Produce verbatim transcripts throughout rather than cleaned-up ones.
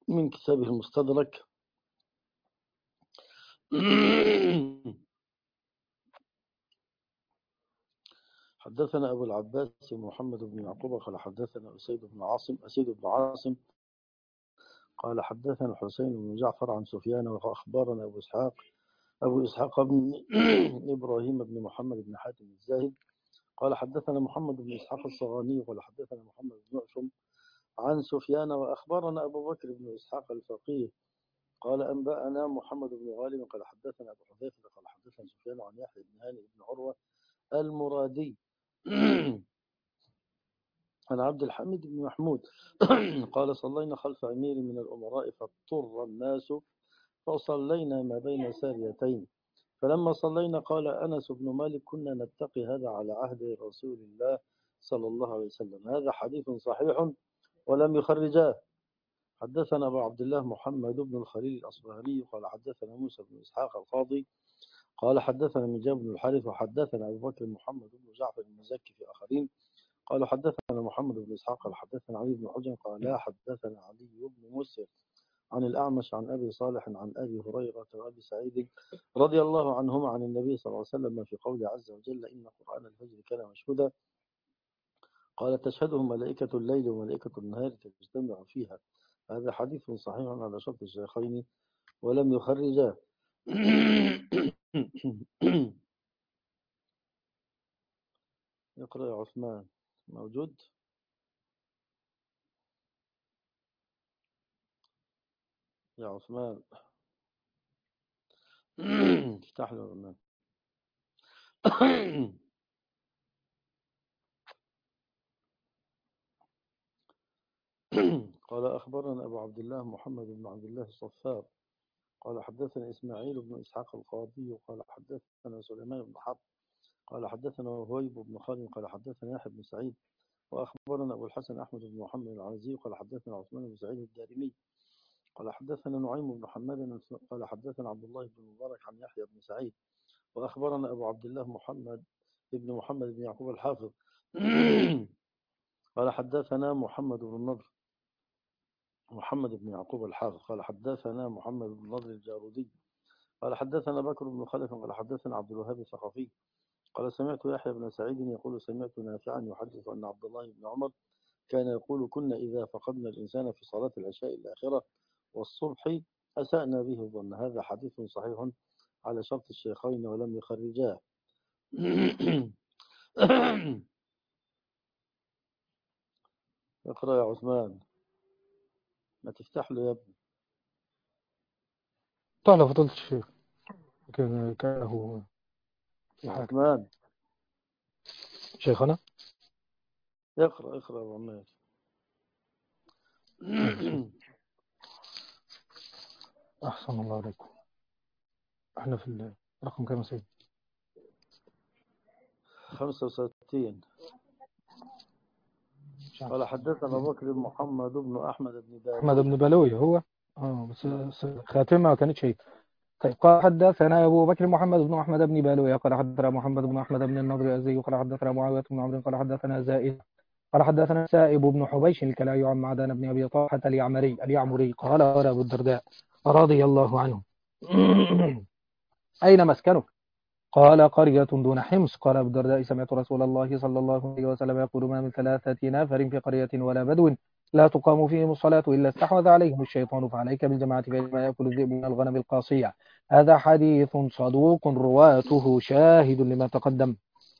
من كتابه المستدرك. حدثنا أبو العباس محمد بن يعقوب قال حدثنا أسيد بن عاصم أسيد بن عاصم قال حدثنا الحسين بن جعفر عن سفيان وأخبرنا أبو إسحاق أبو إسحاق بن إبراهيم بن محمد بن حاتم الزاهد قال حدثنا محمد بن إسحاق الصغاني قال حدثنا محمد بن أشم عن سفيان وأخبرنا أبو بكر بن إسحاق الفقيه قال أنبأنا محمد بن غالب قال حدثنا أبو حذيفة قال حدثنا سفيان عن يحيى بن هاني بن عروة المرادي عن عبد الحميد بن محمود قال صلينا خلف أمير من الأمراء فاضطر الناس فصلينا ما بين ساريتين فلما صلينا قال أنس بن مالك كنا نتقي هذا على عهد رسول الله صلى الله عليه وسلم. هذا حديث صحيح ولم يخرجاه. حدثنا أبو عبد الله محمد بن الخليل الأصبهاني قال حدثنا موسى بن إسحاق القاضي قال حدثنا مجاب بن الحارث وحدثنا أبو بكر محمد بن جعفر المزكي في آخرين قالوا حدثنا محمد بن إسحاق قال حدثنا علي بن حجر قال لا حدثنا علي بن مسر عن الأعمش عن أبي صالح عن أبي هريرة وأبي سعيد رضي الله عنهما عن النبي صلى الله عليه وسلم في قوله عز وجل إن قرآن الفجر كان مشهودا قال تشهده ملائكة الليل وملائكة النهار تجتمع فيها. هذا حديث صحيح على شرط الشيخين ولم يخرجاه. اقرأ يا عثمان. موجود يا عثمان. افتح له عثمان. قال أخبرنا أبو عبد الله محمد بن عبد الله الصفار قال حدثنا إسماعيل بن إسحاق القاضي قال حدثنا سليمان بن حرب قال حدثنا وهيب بن خالد قال حدثنا يحيى بن سعيد وأخبرنا أبو الحسن أحمد بن محمد العزي قال حدثنا عثمان بن سعيد الدارمي قال حدثنا نعيم بن حماد قال حدثنا عبد الله بن مبارك عن يحيى بن سعيد وأخبرنا أبو عبد الله محمد بن محمد بن يعقوب الحافظ قال حدثنا محمد بن النضر محمد بن يعقوب الحافظ قال حدثنا محمد بن النضر الجارودي قال حدثنا بكر بن خلف قال حدثنا عبد الوهاب الثقفي قال سمعت يحيى بن سعيد يقول سمعت نافعا يحدث أن عبد الله بن عمر كان يقول كنا إذا فقدنا الإنسان في صلاة العشاء الآخرة والصبح أسأنا به الظن. هذا حديث صحيح على شرط الشيخين ولم يخرجاه. اقرأ يا عثمان. ما تفتح له يا ابني. طال فضلت الشيخ كان كان هو عثمان شيخنا اقرأ اقرأ يا عمار. أحسن الله عليكم. احنا في الرقم كام سيد؟ خمسة وستين. قال حدثنا بكر محمد بن أحمد بن بلوي أحمد بن بلوي هو اه بس خاتمة ما كانت شيء. طيب قال حدثنا أبو بكر محمد بن أحمد بن بلوي قال حدثنا محمد بن أحمد بن النضر الأزدي قال حدثنا معاوية بن عمرو قال حدثنا زائد قال حدثنا سائب بن حبيش الكلاي عن معدان بن أبي طلحة اليعمري اليعمري قال قال أبو الدرداء رضي الله عنه أين مسكنك؟ قال قرية دون حمص. قال أبو الدرداء سمعت رسول الله صلى الله عليه وسلم يقول ما من ثلاثة نفر في قرية ولا بدو لا تقام فيهم الصلاة إلا استحوذ عليهم الشيطان فعليك بالجماعة فإنما يأكل الذئب من الغنم القاصية. هذا حديث صدوق رواته شاهد لما تقدم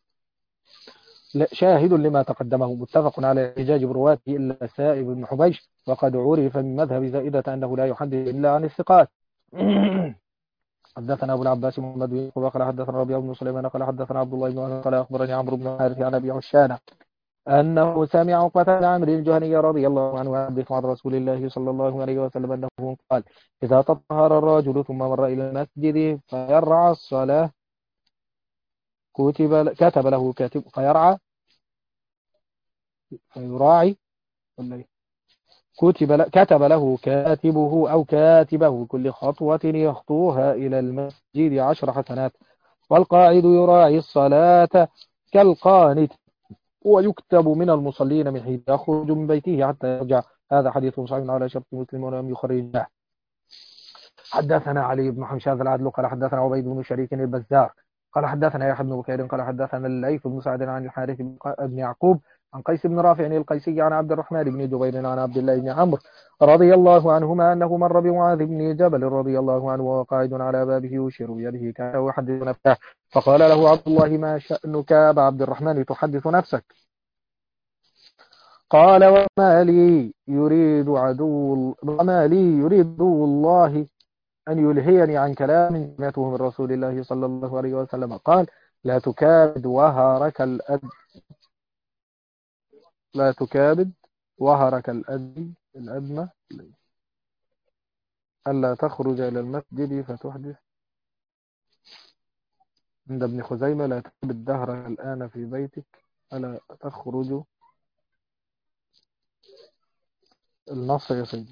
شاهد لما تقدمه متفق على إحجاج برواته إلا سائب بن حبيش وقد عرف من مذهب زائدة أنه لا يحدث إلا عن الثقات. حدثنا أبو العباس محمد بن يعقوب قال حدثنا ربيع بن سليمان قال حدثنا عبد الله بن عمر قال أخبرني عمرو بن الحارث عن أبي عشانة أنه سمع عقبة بن عمرو الجهني رضي الله عنه يحدث عن رسول الله صلى الله عليه وسلم أنه قال إذا تطهر الرجل ثم مر إلى المسجد فيرعى الصلاة كتب كتب له كاتب فيرعى فيراعي كتب كتب له كاتبه أو كاتبه كل خطوة يخطوها إلى المسجد عشر حسنات والقاعد يراعي الصلاة كالقانت ويكتب من المصلين من حين يخرج من بيته حتى يرجع هذا حديث صحيح على شرط مسلم ولم يخرجه. حدثنا علي بن حمشاد العدل قال حدثنا عبيد بن شريك البزار قال حدثنا يحيى بن بكير قال حدثنا الليث بن سعد عن الحارث بن يعقوب عن قيس بن رافع القيسي عن عبد الرحمن بن جبير عن عبد الله بن عمرو رضي الله عنهما أنه مر بمعاذ بن جبل رضي الله عنه وهو قاعد على بابه يشير بيده كان يحدث نفسه فقال له عبد الله ما شأنك أبا عبد الرحمن تحدث نفسك؟ قال وما لي يريد عدو وما لي يريد عدو الله أن يلهيني عن كلام سمعته من رسول الله صلى الله عليه وسلم قال لا تكابد وهرك الأد لا تكابد وهرك الأد الأدنى ألا تخرج إلى المسجد فتحدث. عند ابن خزيمة لا تكابد دهرك الآن في بيتك ألا تخرج. النص يا سيدي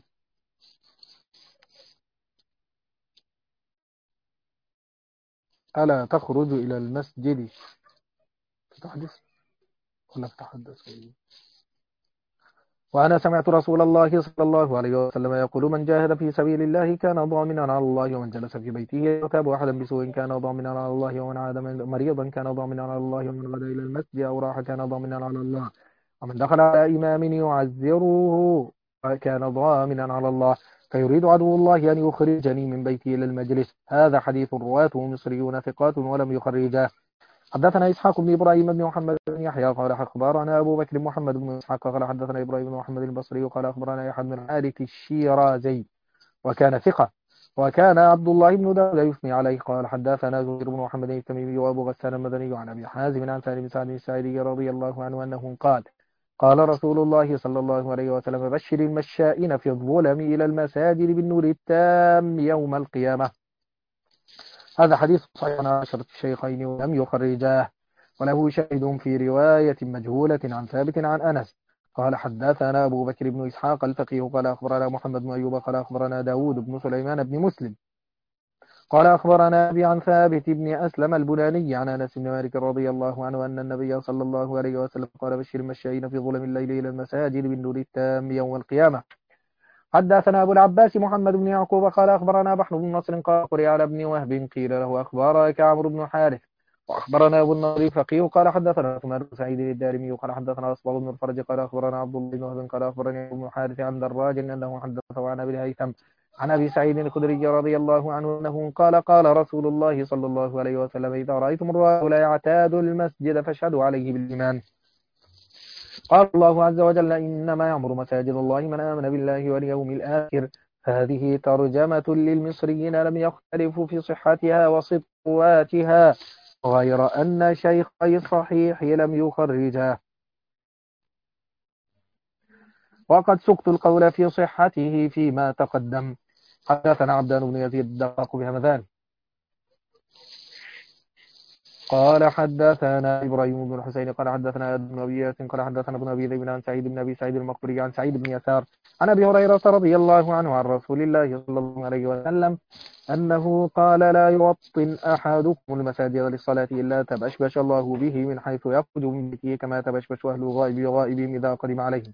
ألا تخرج إلى المسجد فتحدث ولا تتحدث. وأنا سمعت رسول الله صلى الله عليه وسلم يقول من جاهد في سبيل الله كان ضامنا على الله ومن جلس في بيته يغتاب أحدا بسوء كان ضامنا على الله ومن عاد مريضا كان ضامنا على الله ومن غدا إلى المسجد أو راح كان ضامنا على الله ومن دخل على إمام يعذره كان ضامنا على الله فيريد عدو الله أن يخرجني من بيتي إلى المجلس. هذا حديث رواته مصريون ثقات ولم يخرجاه. حدثنا إسحاق بن إبراهيم بن محمد بن يحيى قال أخبرنا أبو بكر محمد بن إسحاق قال حدثنا إبراهيم بن محمد البصري قال أخبرنا يحيى بن مالك الشيرازي وكان ثقة وكان عبد الله بن داود يثني عليه قال حدثنا زهير بن محمد التميمي وأبو غسان المدني عن أبي حازم عن سالم بن سعد الساعدي رضي الله عنه أنه قال قال رسول الله صلى الله عليه وسلم بشر المشائين في الظلم إلى المساجد بالنور التام يوم القيامة. هذا حديث صحيح عن عشرة الشيخين ولم يخرجاه وله شاهد في رواية مجهولة عن ثابت عن أنس قال حدثنا أبو بكر بن إسحاق الفقيه قال أخبرنا محمد بن أيوب قال أخبرنا داود بن سليمان بن مسلم قال أخبرنا أبي عن ثابت بن أسلم البناني عن أنس بن مالك رضي الله عنه أن النبي صلى الله عليه وسلم قال بشر المشائين في ظلم الليل إلى المساجد بالنور التام يوم القيامة. حدثنا أبو العباس محمد بن يعقوب قال أخبرنا بحر بن نصر قال قرئ على ابن وهب قيل له أخبارك عمرو بن حارث وأخبرنا أبو النضر فقيه قال حدثنا ثمان بن سعيد الدارمي قال حدثنا أصبغ بن الفرج قال أخبرنا عبد الله بن وهب قال أخبرني ابن حارث عن دراج أنه حدثه عن أبي الهيثم عن أبي سعيد الخدري رضي الله عنه أنه قال قال رسول الله صلى الله عليه وسلم إذا رأيتم الرجل يعتاد المسجد فاشهدوا عليه بالإيمان. قال الله عز وجل إنما يعمر مساجد الله من آمن بالله واليوم الآخر. هذه ترجمة للمصريين لم يختلفوا في صحتها وصدقواتها غير أن شيخي الصحيح لم يخرجها وقد سقت القول في صحته فيما تقدم. حدثنا عبدان بن يزيد الدقاق بهمذان قال حدثنا إبراهيم بن الحسين قال حدثنا ابن أبي ياسين قال حدثنا ابن أبي ذئب عن سعيد بن أبي سعيد المقبري عن سعيد بن يسار عن أبي هريرة رضي الله عنه عن رسول الله صلى الله عليه وسلم أنه قال لا يوطن أحدكم المساجد للصلاة إلا تبشبش الله به من حيث يخرج من بيته كما تبشبش أهل الغائب بغائبهم إذا قدم عليهم.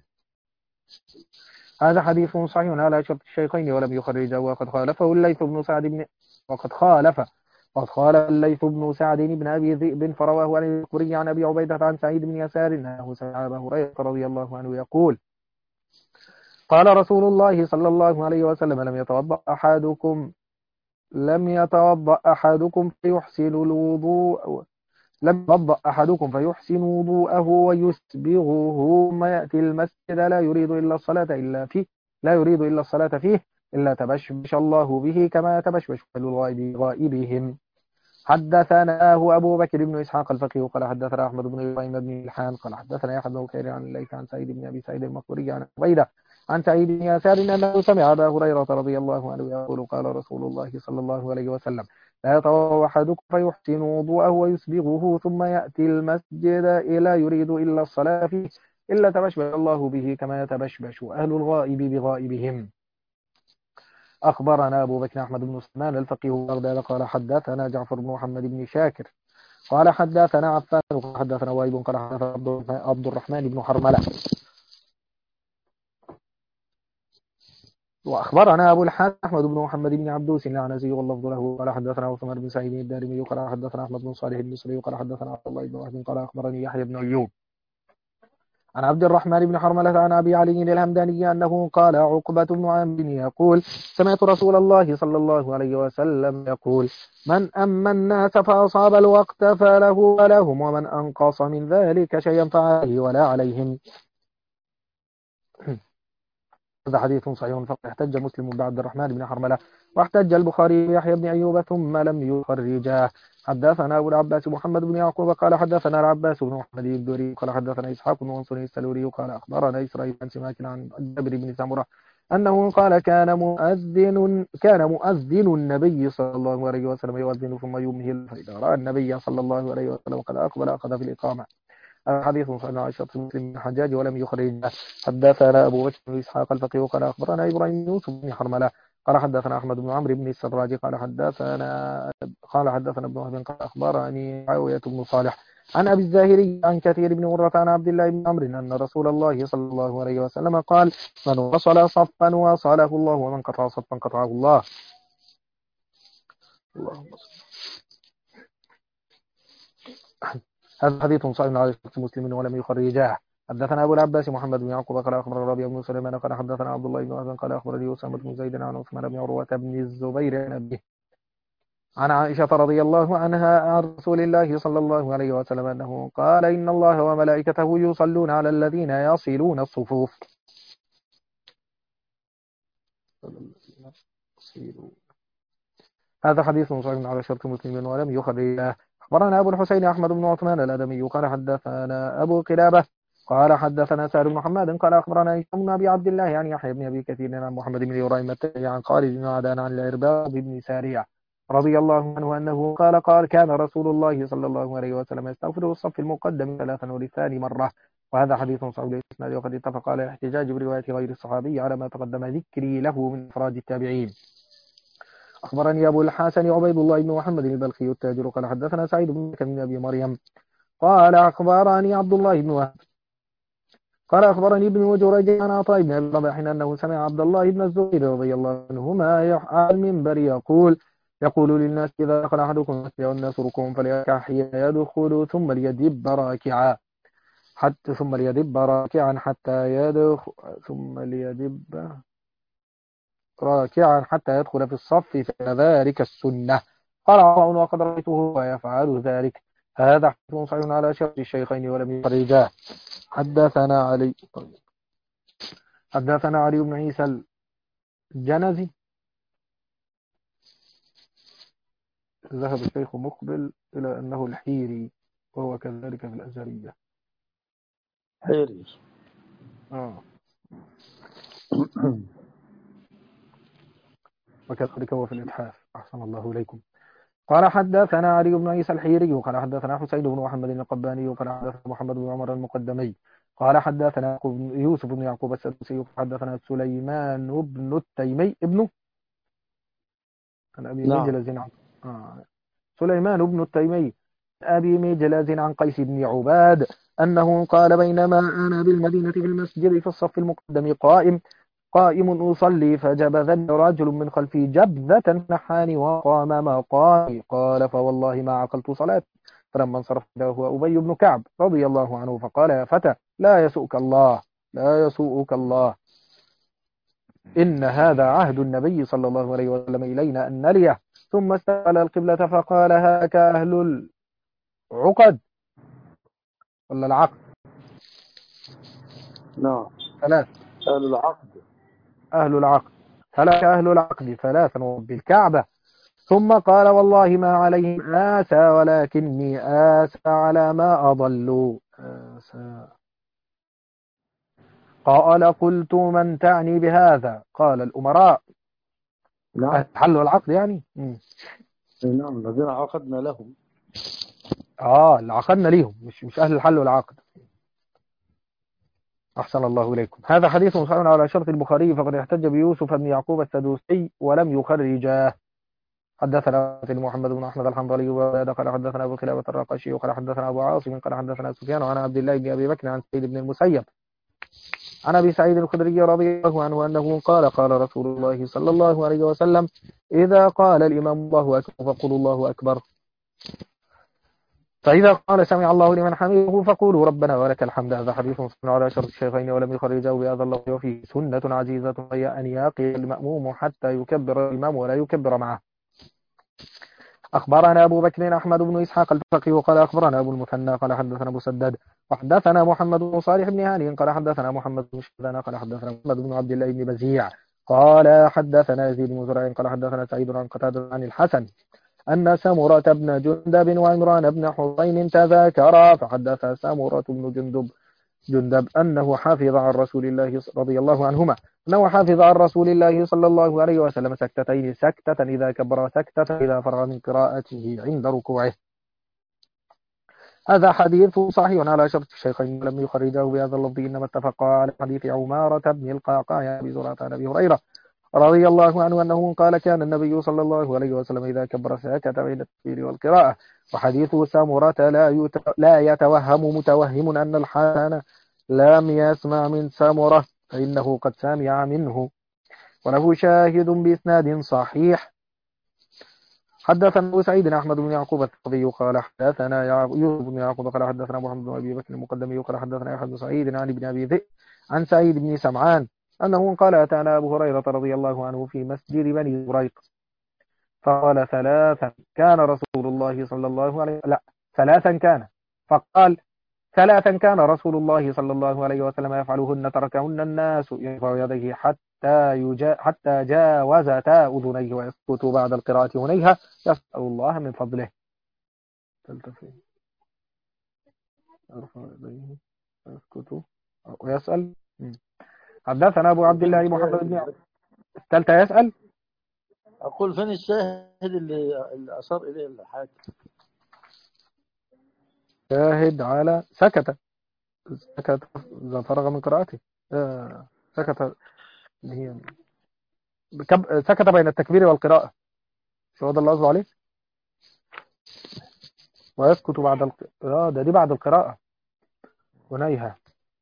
هذا حديث صحيح على شرط الشيخين ولم يخرجه وقد خالفه الليث بن سعد بن وقد خالف قد قال الليث بن سعد بن أبي ذئب فرواه عن المقبري عن أبي عبيدة عن سعيد بن يسار أنه سمع أبا هريرة رضي الله عنه يقول قال رسول الله صلى الله عليه وسلم لم يتوضأ أحدكم لم يتوضأ أحدكم فيحسن الوضوء لم يتوضأ أحدكم فيحسن وضوءه ويسبغه ثم يأتي المسجد لا يريد إلا الصلاة إلا فيه لا يريد إلا الصلاة فيه إلا تبشبش الله به كما تبشبش أهل الغائب غائبهم. حدثناه أبو بكر بن إسحاق الفقيه قال حدثنا أحمد بن إبراهيم بن الحان قال حدثنا يحيى بن بكير عن الليث عن سعيد بن أبي سعيد المقبري عن عبيدة عن سعيد بن يسار أنه سمع أبا هريرة رضي الله عنه يقول قال رسول الله صلى الله عليه وسلم لا يتوضأ أحدكم فيحسن وضوءه ويسبغه ثم يأتي المسجد لا يريد إلا الصلاة فيه إلا تبشبش الله به كما يتبشبش أهل الغائب بغائبهم. أخبرنا أبو بكر أحمد بن سلمان الفقيه بغداد قال حدثنا جعفر بن محمد بن شاكر قال حدثنا عفان قال حدثنا وائل قال حدثنا عبد الرحمن بن حرملة وأخبرنا أبو الحسن أحمد بن محمد بن عبدوس العنزي واللفظ له قال حدثنا عثمان بن سعيد الدارمي قال حدثنا أحمد بن صالح المصري قال حدثنا عبد الله بن وهب قال أخبرني يحيى بن أيوب عن عبد الرحمن بن حرملة عن أبي علي الهمداني أنه قال عقبة بن عامر يقول سمعت رسول الله صلى الله عليه وسلم يقول من أما الناس فأصاب الوقت فله ولهم ومن أنقص من ذلك شيئا فعليه ولا عليهم. هذا حديث صحيح فقد احتج مسلم بعبد الرحمن بن حرملة واحتج البخاري بيحيى بن أيوب ثم لم يخرجاه. حدثنا أبو العباس محمد بن يعقوب قال حدثنا العباس بن محمد الدوري قال حدثنا إسحاق بن منصور السلوري قال أخبرنا إسرائيل بن سماك عن جابر بن سمرة أنه قال كان مؤذن كان مؤذن النبي صلى الله عليه وسلم يؤذن ثم يمهل فإذا رأى النبي صلى الله عليه وسلم قد أقبل أخذ في الإقامة. حديث صحيح عائشة مسلم بن الحجاج ولم يخرج. حدثنا أبو بكر بن إسحاق الفقيه قال أخبرنا إبراهيم يوسف بن حرملة قال حدثنا أحمد بن عمرو بن السراج قال حدثنا قال حدثنا ابن وهب قال أخبرني معاوية بن صالح عن أبي الزاهري عن كثير بن مرة عن عبد الله بن عمرو أن رسول الله صلى الله عليه وسلم قال من وصل صفا وصله الله ومن قطع صفا قطعه الله. اللهم هذا حديث صحيح على شرط مسلم ولم يخرجاه. حدثنا أبو العباس محمد بن يعقوب قال أخبرنا الربيع بن سليمان قال حدثنا عبد الله بن وهب قال أخبرني أسامة بن زيد عن عثمان بن عروة بن الزبير عن أبيه عن عائشة رضي الله عنها عن رسول الله صلى الله عليه وسلم أنه قال إن الله وملائكته يصلون على الذين يصلون الصفوف. هذا حديث صحيح على شرط مسلم ولم يخرجاه. أخبرنا أبو الحسين أحمد بن عثمان الأدمي قال حدثنا أبو قلابة قال حدثنا سهل بن محمد قال أخبرنا هشام بن أبي عبد الله عن يحيى بن أبي كثير عن محمد بن إبراهيم التيمي عن خالد بن عدان عن العرباض بن سارية رضي الله عنه أنه قال قال كان رسول الله صلى الله عليه وسلم يستغفر الصف المقدم ثلاثا وللثاني مرة. وهذا حديث صحيح الإسناد وقد اتفق على الاحتجاج برواية غير الصحابي على ما تقدم ذكري له من إفراد التابعين. أخبرني أبو الحسن عبيد الله بن محمد البلخي التاجر قال حدثنا سعيد بن بن أبي مريم قال أخبرني عبد الله بن وهب قال أخبرني ابن جريج عن عطاء بن أبي رباح أنه سمع عبد الله بن الزبير رضي الله عنهما على المنبر يقول يقول للناس إذا دخل أحدكم المسجد والناس ركوع فليركع حين يدخل ثم ليدب راكعا حتى ثم ليدب راكعا حتى يدخل ثم ليدب راكعا حتى يدخل في الصف فإن ذلك السنة. قال عطاء وقد رأيته ويفعل ذلك. هذا حديث صحيح على شرط الشيخين ولم يخرجاه. حدثنا علي حدثنا علي بن عيسى الجنزي ذهب الشيخ مقبل إلى أنه الحيري وهو كذلك في الأزهرية. حيري آه. وكذلك هو في الإتحاف. أحسن الله إليكم. قال حدثنا علي بن عيسى الحيري قال حدثنا حسين بن محمد القباني قال حدثنا محمد بن عمر المقدمي قال حدثنا يوسف بن يعقوب السدوسي حدثنا سليمان بن التيمي ابنه عن أبي نعم. مجلز عن آه. سليمان بن التيمي أبي مجلز عن قيس بن عباد أنه قال بينما أنا بالمدينة في المسجد في الصف المقدم قائم قائم أصلي فجبذني رجل من خلفي جبذة نحاني وقام مقامي قال فوالله ما عقلت صلاة. فلما انصرف هو أبي بن كعب رضي الله عنه فقال يا فتى لا يسوءك الله لا يسوءك الله إن هذا عهد النبي صلى الله عليه وسلم إلينا أن نليه. ثم استقبل القبلة فقال هاك أهل العقد ولا العقد نعم ثلاث أهل العقد أهل العقد هلك أهل العقد ثلاثا ورب الكعبة. ثم قال والله ما عليهم آسى ولكني آسى على ما أضلوا آسى. قال قلت من تعني بهذا قال الأمراء. نعم حلوا العقد يعني م. نعم الذين عقدنا لهم. آه اللي عقدنا ليهم مش مش أهل الحل والعقد. أحسن الله إليكم. هذا حديث صحيح على شرط البخاري فقد احتج بيوسف بن يعقوب السدوسي ولم يخرجاه. حدثنا محمد بن أحمد الحنظلي وقال حدثنا أبو خلابة الرقاشي وقال حدثنا أبو عاصم قال حدثنا سفيان عن عبد الله بن أبي بكر عن سيد بن المسيب عن أبي سعيد الخدري رضي الله عنه أنه قال قال رسول الله صلى الله عليه وسلم إذا قال الإمام الله أكبر فقولوا الله أكبر، فإذا قال سمع الله لمن حمده فقولوا ربنا ولك الحمد. هذا حديث صحيح على شرط الشيخين ولم يخرجه بهذا اللفظ، وفيه سنة عزيزة وهي أن يقي المأموم حتى يكبر الإمام ولا يكبر معه. أخبرنا أبو بكر أحمد بن إسحاق الفقيه قال أخبرنا أبو المثنى قال حدثنا مسدد وحدثنا محمد بن صالح بن هاني قال حدثنا محمد بن شذان قال حدثنا محمد بن عبد الله بن بزيع قال حدثنا يزيد بن زرع قال حدثنا سعيد عن قتادة عن الحسن أن سمرة بن جندب وعمران بن حسين تذاكرا، فحدث سمرة بن جندب جندب أنه حافظ عن رسول الله رضي الله عنهما أنه حافظ عن رسول الله صلى الله عليه وسلم سكتتين، سكتة إذا كبر سكتة إذا فرغ من قراءته عند ركوعه. هذا حديث صحيح على شرط الشيخين ولم يخرجه بهذا اللفظ، إنما اتفقا على حديث عمارة بن القعقاع أبي زرعة عن أبي هريرة رضي الله عنه أنه قال كان النبي صلى الله عليه وسلم إذا كبر سكت بين التكبير والقراءة. وحديث سمرة لا لا يتوهم متوهم أن الحسن لم يسمع من سمرة، فإنه قد سمع منه، وله شاهد بإسناد صحيح. حدثنا أبو سعيد أحمد بن يعقوب الثقفي قال حدثنا يوسف بن يعقوب قال حدثنا محمد بن أبي بكر المقدمي قال حدثنا يحيى بن سعيد عن ابن أبي ذئب عن سعيد بن سمعان أنه قال أتانا أبو هريرة رضي الله عنه في مسجد بني زريق فقال ثلاثا كان رسول الله صلى الله عليه لا ثلاثا كان فقال ثلاثا كان رسول الله صلى الله عليه وسلم يفعلهن تركهن الناس، يرفع يديه حتى يجا حتى جاوزتا أذنيه ويسكت بعد القراءة هنيها يسأل الله من فضله. يرفع يديه ويسكت ويسأل. حدثنا أبو عبد الله محمد بن الثالثة يسأل. أقول فين الشاهد اللي, اللي أشار إليه الحاكم؟ شاهد على سكت سكت إذا فرغ من قراءته. آه سكت هي سكت بين التكبير والقراءة، شو هذا اللي قصده عليه؟ ويسكت بعد الق... آه ده دي بعد القراءة ونيها.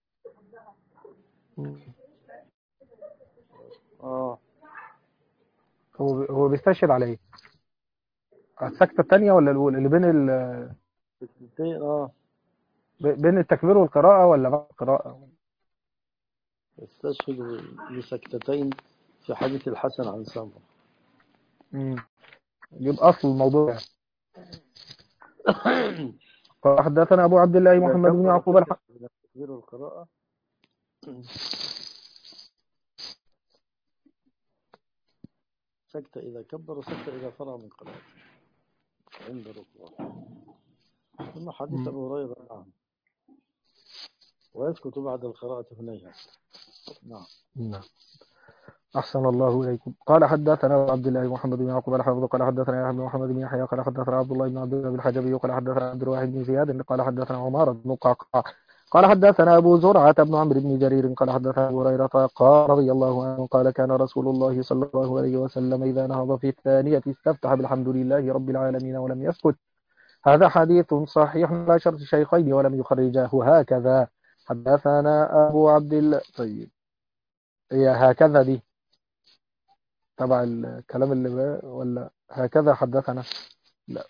آه هو هو بيستشهد على ايه؟ السكتة الثانية ولا الأولى اللي بين ال اه بين التكبير والقراءة ولا بعد القراءة؟ استشهد لسكتتين في حديث الحسن عن سمرة. امم يبقى أصل الموضوع. حدثنا أبو عبد الله محمد بن يعقوب الحق التكبير والقراءة سكتة إذا كبر وسكتة إذا فرغ من قراءته عند الركوع. ثم حديث أبو هريرة نعم ويسكت بعد القراءة هنيها. نعم نعم أحسن الله إليكم. قال حدثنا عبد الله محمد بن يعقوب الحافظ قال حدثنا يحيى بن محمد بن يحيى قال حدثنا عبد الله بن عبد الله الحجبي قال حدثنا عبد الواحد بن زياد قال حدثنا عمار بن قعقاع قال حدثنا أبو زرعة بن عمرو بن جرير قال حدثنا أبو هريرة قال رضي الله عنه قال كان رسول الله صلى الله عليه وسلم إذا نهض في الثانية استفتح بالحمد لله رب العالمين ولم يسكت. هذا حديث صحيح على شرط الشيخين ولم يخرجاه. هكذا حدثنا أبو عبد الله. طيب هي هكذا دي تبع الكلام اللي بقى ولا هكذا حدثنا؟ لا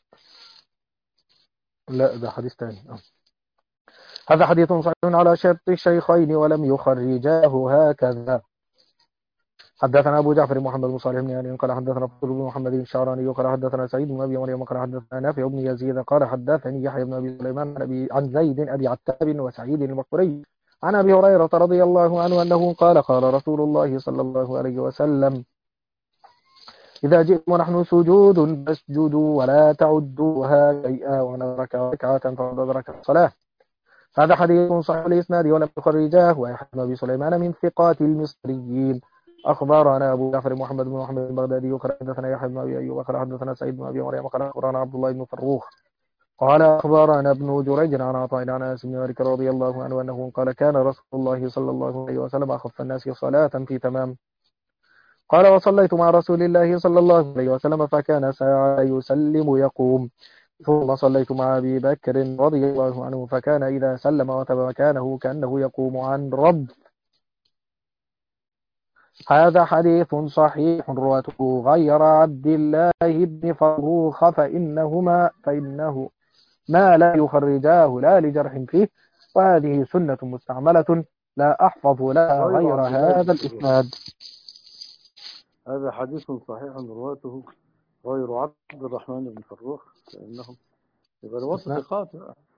لا ده حديث ثاني. هذا حديث صحيح على شرط الشيخين ولم يخرجاه. هكذا حدثنا أبو جعفر محمد بن صالح بن يعني قال حدثنا فضل بن محمد بن الشعراني قال حدثنا سعيد بن أبي مريم قال حدثنا نافع بن يزيد قال حدثني يحيى بن أبي سليمان عن أبي عن زيد أبي عتاب وسعيد المقبري عن أبي هريرة رضي الله عنه أنه قال قال رسول الله صلى الله عليه وسلم إذا جئتم ونحن سجود فاسجدوا ولا تعدوها شيئا ومن أدرك ركعة فقد أدرك الصلاة. هذا حديث صحيح الإسناد ولم يخرجاه. ويحيى بن أبي سليمان من ثقات المصريين. أخبرنا أبو جعفر محمد بن محمد البغدادي قال حدثنا يحيى بن أبي أيوب قال حدثنا سعيد بن أبي مريم قال أخبرنا عبد الله بن فروخ قال أخبرنا ابن جريج عن عطاء عن أنس بن مالك رضي الله عنه أنه قال كان رسول الله صلى الله عليه وسلم أخف الناس صلاة في تمام. قال وصليت مع رسول الله صلى الله عليه وسلم فكان ساعة يسلم يقوم. ثم صليت مع أبي بكر رضي الله عنه فكان إذا سلم وتب مكانه كأنه يقوم عن رب هذا حديث صحيح رواته غير عبد الله بن فروخ فإنهما فإنه ما لا يخرجاه لا لجرح فيه، وهذه سنة مستعملة لا أحفظ لها غير غير عبد الله هذا بن فروخ. الإسناد. هذا حديث صحيح رواته غير عبد الرحمن بن فروخ، فإنهم يبقى رواة إسناد ثقات.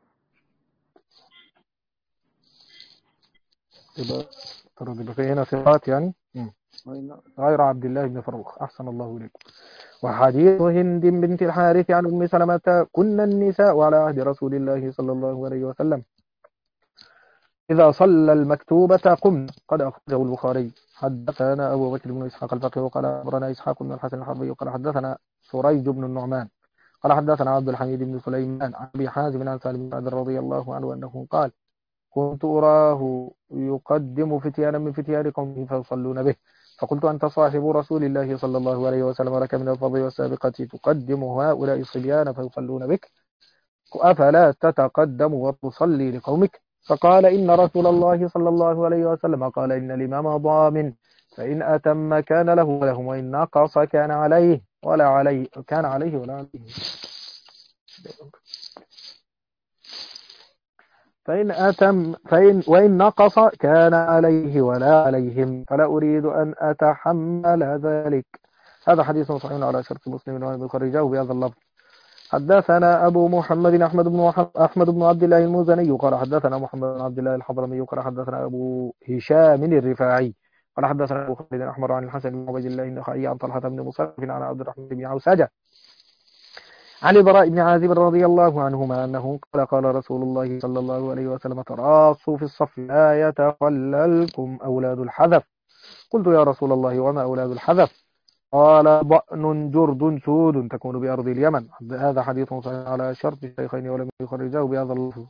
يبقى ترد يبقى في هنا ثقات يعني. مم. أين؟ غير عبد الله بن فروخ، أحسن الله إليكم. وحديث هند بنت الحارث عن أم سلمة كنا النساء على عهد رسول الله صلى الله عليه وسلم إذا صلى المكتوبة قمنا، قد أخرجه البخاري. حدثنا أبو بكر بن إسحاق الفقيه وقال أخبرنا إسحاق بن الحسن الحربي وقال حدثنا سريج بن النعمان قال حدثنا عبد الحميد بن سليمان عن أبي حازم عن سالم بن سعد رضي الله عنه أنه قال كنت أراه يقدم فتيانا من فتيان قومه فيصلون به، فقلت أنت صاحب رسول الله صلى الله عليه وسلم لك من الفضل والسابقة تقدم هؤلاء الصبيان فيصلون بك، أفلا تتقدم وتصلي لقومك؟ فقال إن رسول الله صلى الله عليه وسلم قال إن الإمام ضامن، فإن أتم كان له ولهم، وإن نقص كان عليه ولا عليه كان عليه ولا عليه. فإن أتم فإن وإن نقص كان عليه ولا عليهم، فلا أريد أن أتحمل ذلك. هذا حديث صحيح على شرط مسلم وخرجه بهذا اللفظ. حدثنا أبو محمد أحمد بن أحمد بن عبد الله المزني قال حدثنا محمد بن عبد الله الحضرمي قال حدثنا أبو هشام الرفاعي قال حدثنا أبو خالد الأحمر عن الحسن بن عبيد الله النخعي عن طلحة بن مصرف عن عبد الرحمن بن عوسجة عن البراء بن عازب رضي الله عنهما أنه قال قال رسول الله صلى الله عليه وسلم تراصوا في الصف لا يتخللكم أولاد الحذف. قلت يا رسول الله وما أولاد الحذف؟ قال ضأن جرد سود تكون بأرض اليمن. هذا حديث صحيح على شرط الشيخين ولم يخرجاه بهذا اللفظ.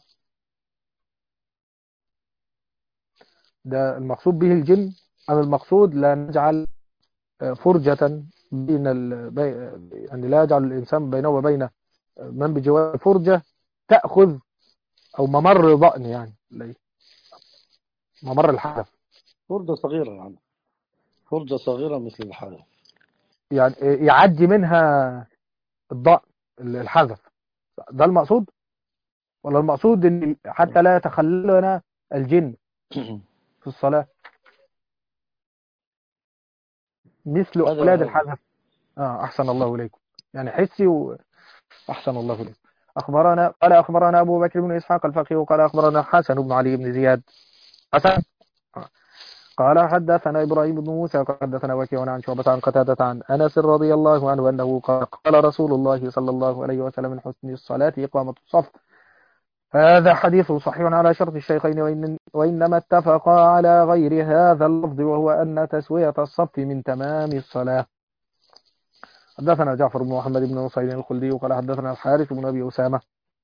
ده المقصود به الجن أم المقصود لا نجعل فرجة بين ال... بي... يعني لا يجعل الإنسان بينه وبين من بجوار فرجة تأخذ أو ممر ضأن يعني ممر الحذف فرجة صغيرة يعني، فرجة صغيرة مثل الحالة، يعني يعدي منها الضأن الحذف. ده المقصود ولا المقصود ان حتى لا يتخللنا الجن في الصلاة مثل هذا أولاد وهذا. الحذف؟ آه أحسن الله إليكم، يعني حسي وأحسن الله إليكم. أخبرنا قال أخبرنا أبو بكر بن إسحاق الفقيه وقال أخبرنا حسن بن علي بن زياد حسن قال حدثنا إبراهيم بن موسى قال حدثنا وكيع عن شعبة عن قتادة عن أنس رضي الله عنه أنه قال قال رسول الله صلى الله عليه وسلم من حسن الصلاة إقامة الصف. هذا حديث صحيح على شرط الشيخين وإن وإنما اتفقا على غير هذا اللفظ، وهو أن تسوية الصف من تمام الصلاة. حدثنا جعفر بن محمد بن نصير الخلدي قال حدثنا الحارث بن أبي أسامة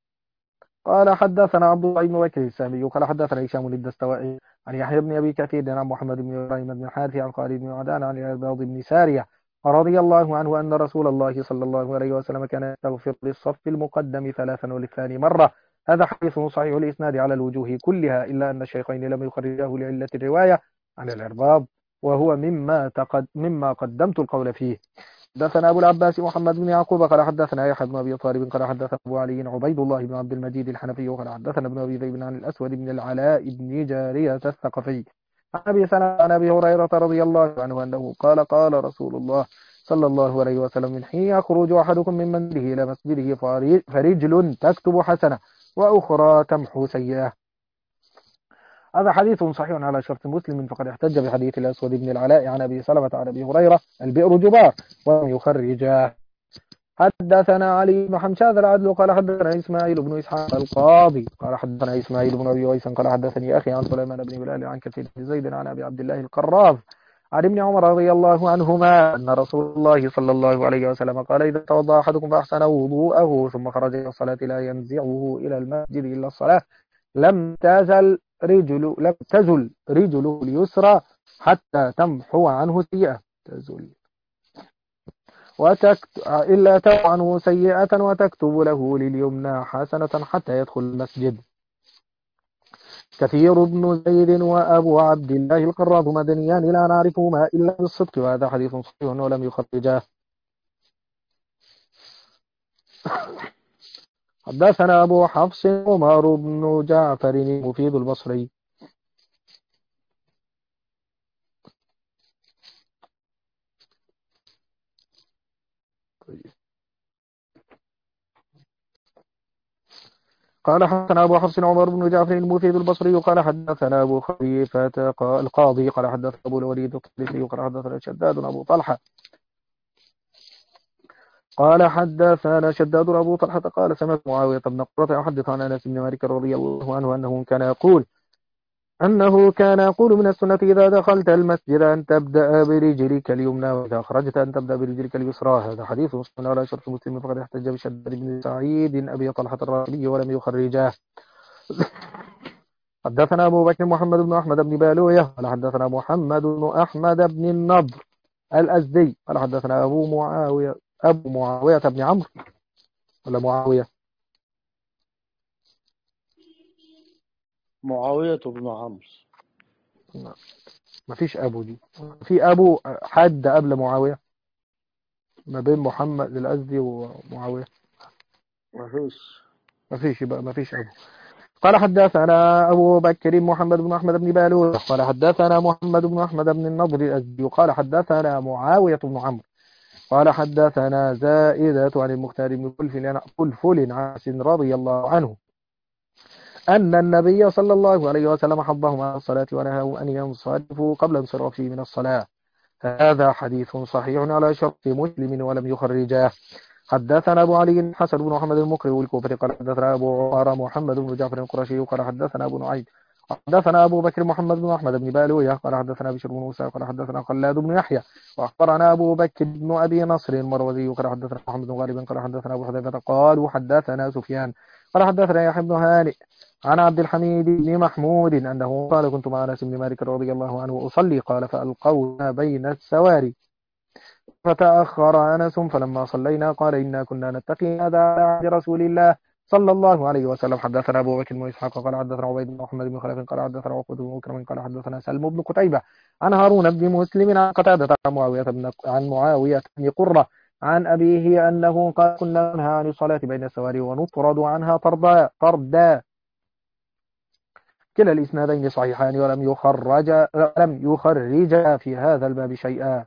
قال حدثنا عبد الله بن بكر السامي قال حدثنا هشام الدستوائي عن يحيى بن أبي كثير عن محمد بن إبراهيم بن الحارث عن خالد بن عدان عن العباد بن سارية رضي الله عنه أن رسول الله صلى الله عليه وسلم كان يستغفر للصف المقدم ثلاثا وللثاني مرة. هذا حديث صحيح الإسناد على الوجوه كلها إلا أن الشيخين لم يخرجاه لعلة الرواية عن العرباض، وهو مما تقد مما قدمت القول فيه. حدثنا أبو العباس محمد بن يعقوب قال حدثنا يحيى بن أبي طالب قال حدثنا أبو علي عبيد الله بن عبد المجيد الحنفي قال حدثنا ابن أبي ذئب عن الأسود بن العلاء بن جارية الثقفي عن أبي سلمة عن أبي هريرة رضي الله عنه أنه قال قال رسول الله صلى الله عليه وسلم من حين يخرج أحدكم من منزله إلى مسجده فرجل تكتب حسنة وأخرى تمحو سيئة. هذا حديث صحيح على شرط مسلم، فقد احتج بحديث الأسود بن العلاء عن أبي سلمة عن أبي هريرة البئر جبار ولم يخرجاه. حدثنا علي بن حمشاد العدل قال حدثنا إسماعيل بن إسحاق القاضي قال حدثنا إسماعيل بن أبي ويس قال حدثني أخي عن سليمان بن بلال عن كثير بن زيد عن أبي عبد الله القراظ عن ابن عمر رضي الله عنهما أن رسول الله صلى الله عليه وسلم قال إذا توضأ أحدكم فأحسن وضوءه ثم خرج إلى الصلاة لا ينزعه إلى المسجد إلا الصلاة لم تزل رجل لم تزل رجله اليسرى حتى تمحو عنه سيئة تزل وتكت... إلا تمحو عنه سيئة وتكتب له لليمنى حسنة حتى يدخل المسجد. كثير بن زيد وأبو عبد الله القراض مدنيان لا نعرفهما إلا بالصدق، وهذا حديث صحيح ولم يخرجاه. حدثنا أبو حفص عمر بن جعفر المفيد البصري قال حدثنا أبو حفص عمر بن جعفر المفيد البصري قال حدثنا أبو خليفة القاضي قال حدثنا أبو الوليد الطلحي قال حدثنا شداد أبو طلحة قال حدثنا شداد أبو طلحة قال سمعت معاوية بن قرة يحدث عن أنس بن مالك رضي الله عنه أنه كان يقول أنه كان يقول من السنة إذا دخلت المسجد أن تبدأ برجلك اليمنى وإذا خرجت أن تبدأ برجلك اليسرى. هذا حديث صحيح على شرط مسلم فقد احتج بشداد بن سعيد أبي طلحة الراشدي ولم يخرجاه. حدثنا أبو بكر محمد بن أحمد بن بالوية قال حدثنا محمد بن أحمد بن النضر الأزدي قال حدثنا أبو معاوية أبو معاوية بن عمرو ولا معاوية معاوية بن عمرو. ما فيش أبو دي، في أبو حد قبل معاوية ما بين محمد الأزدي ومعاوية ما فيش ما فيش يبقى ما فيش أبو. قال حدثنا أبو بكر محمد بن أحمد بن بالوية قال حدثنا محمد بن أحمد بن النضر الأزدي قال حدثنا معاوية بن عمرو قال حدثنا زائدة عن المختار بن فلفل عاص رضي الله عنه أن النبي صلى الله عليه وسلم حضهم على الصلاة ونهاهم أن ينصرفوا قبل انصرافه من الصلاة. هذا حديث صحيح على شرط مسلم ولم يخرجاه. حدثنا أبو علي حسن بن محمد المقري والكوفي قال حدثنا أبو عمر محمد بن جعفر القرشي قال حدثنا أبو نعيم حدثنا أبو بكر محمد بن أحمد بن بالوية قال حدثنا بشر بن موسى قال حدثنا خلاد بن يحيى وأخبرنا أبو بكر بن أبي نصر المروزي قال حدثنا محمد بن غالب قال حدثنا أبو حذيفة قال وحدثنا سفيان قال حدثنا يحيى بن هانئ عن عبد الحميد بن محمود أنه قال كنت مع أنس بن مالك رضي الله عنه أصلي قال فألقونا بين السواري فتأخر أنس فلما صلينا قال إنا كنا نتقي هذا على عهد رسول الله صلى الله عليه وسلم. حدثنا أبو بكر بن إسحاق قال حدثنا عبيد بن محمد بن خلف قال حدثنا عقبة بن مكرم قال حدثنا سلم بن قتيبة عن هارون بن مسلم عن قتادة عن معاوية بن عن معاوية بن قرة عن أبيه أنه قال كنا ننهى عن الصلاة بين السواري ونطرد عنها طردا طردا. كلا الإسنادين صحيحان ولم يخرج لم يخرج في هذا الباب شيئا.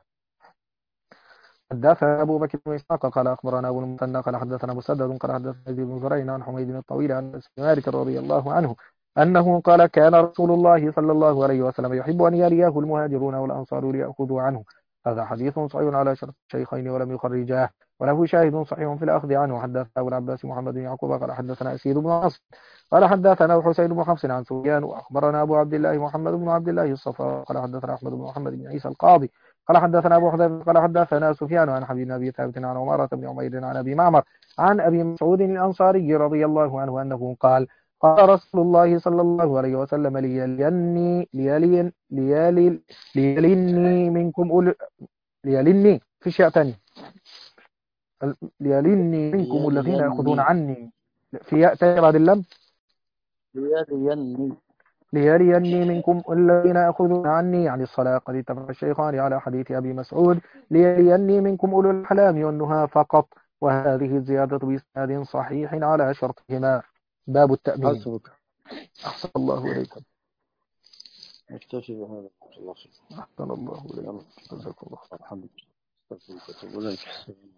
حدثنا أبو بكر بن إسحاق قال أخبرنا أبو المثنى قال حدثنا مسدد قال حدثنا يزيد بن زريع عن حميد الطويل عن أنس بن مالك رضي الله عنه أنه قال كان رسول الله صلى الله عليه وسلم يحب أن يليه المهاجرون والأنصار ليأخذوا عنه. هذا حديث صحيح على شرط الشيخين ولم يخرجاه وله شاهد صحيح في الأخذ عنه. حدثنا أبو العباس محمد بن يعقوب قال حدثنا أسيد بن عاصم قال حدثنا حسين بن حفص عن سفيان وأخبرنا أبو عبد الله محمد بن عبد الله الصفار قال حدثنا أحمد بن محمد بن عيسى القاضي قال حدثنا أبو حذيفة قال حدثنا سفيان عن حبيب بن أبي ثابت عن عمارة بن عمير عن أبي معمر عن أبي مسعود الأنصاري رضي الله عنه أنه قال قال رسول الله صلى الله عليه وسلم ليلني ليلين ليلي ليلني منكم أول ليلني في شيء ثاني ليلني منكم الذين يأخذون عني في ياء ثاني بعد اللم ليليني ليليني منكم الذين يأخذون عني يعني الصلاة قد اتفق الشيخان على حديث أبي مسعود ليليني منكم أولو الأحلام والنهى فقط. وهذه الزيادة بإسناد صحيح على شرطهما. باب التأمين. حسبك. أحسن الله إليكم. نكتفي بهذا. الله أحسن الله إليكم. جزاكم الله. الحمد لله.